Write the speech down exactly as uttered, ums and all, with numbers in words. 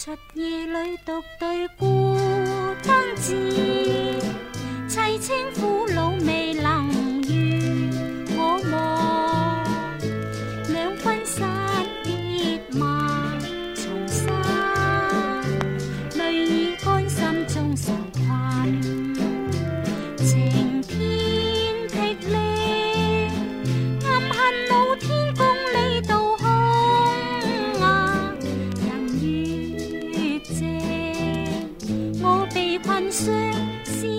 出夜里獨對孤燈字，凄清苦惱未能遇，我望兩分失別萬重山，淚已乾心中受困，情天霹靂，暗恨老天公理道空啊，人越靜，我被困傷。